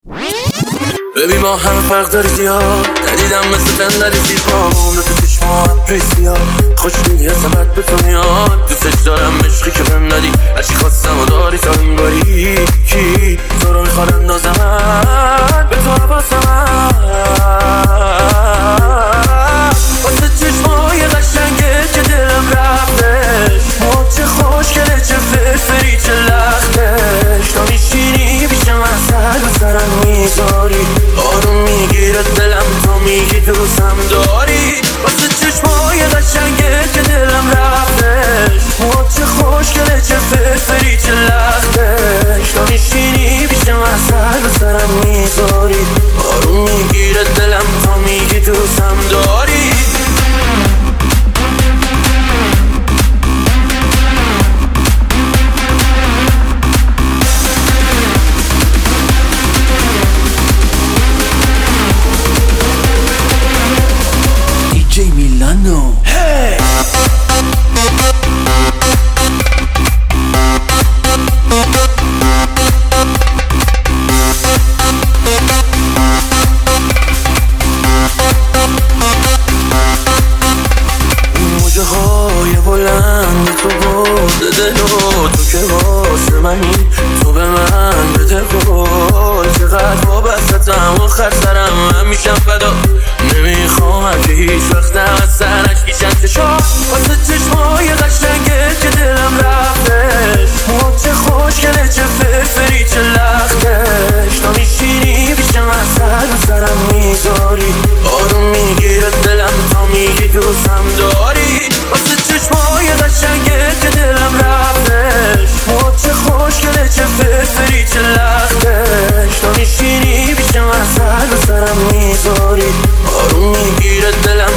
ببین ما هم فرق داری زیاد، ندیدم مثل بندری زیبام دو تو چشمات ریسیاد، خوشبینی عظمت به تو میاد، دوستش دارم عشقی که بهم ندی، هرچی خواستم و داری تا این باری کی تو رو میخواد اندازمت به تو حواسمت واسه چشمای قشنگه که دلم رفتش، چه خوشگله چه فرفری چه لختش، تا میشینی پیشم اصل به سرم میذاری، آروم میگیره دلم تا میگی دوستم داری، واسه چشمای قشنگه که دلم رفتش، چه خوشگله چه فرفری چه لختش، تا میشینی پیشم اصل به سرم میذاری، آروم میگیره دلم تا میگی دوستم داری. DJ Milano. Hey! موجه های بلند تو برده دل و تو که واسه منی، تو به من بده گل، چقدر وابستم آخر سرم من میشم فدا، نمیخوام که هیچ وقت از سرش بیشن چشم، واسه چشمای قشنگه که دلم رفتش، چه خوشگله چه فرفری چه لختش، تا میشینی پیشم اصل به سرم میذاری، آروم میگیره دلم تا میگی دوستم داری، واسه چشمای قشنگه که دلم رفتش، چه خوشگله چه فرفری چه لختش، تا میشینی پیشم اصل به سرم میذاری، آروم میگیره دلم